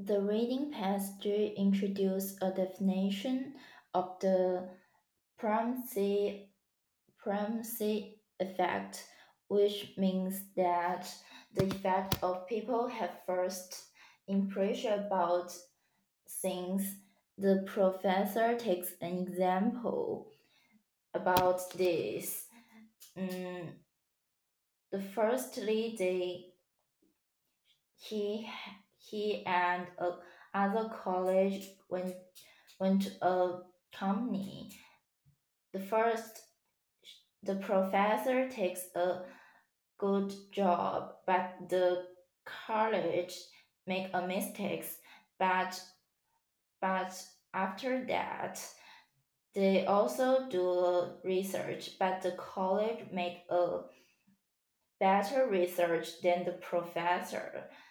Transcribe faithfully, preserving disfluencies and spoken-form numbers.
The reading passage introduces a definition of the primacy, primacy effect, which means that the effect of people have first impression about things. The professor takes an example about this. Mm, the firstly, they he he and a other college went went to a company. The first, the professor takes a good job, but the college make a mistakes. But but after that, they also do research, but the college make a better research than the professor.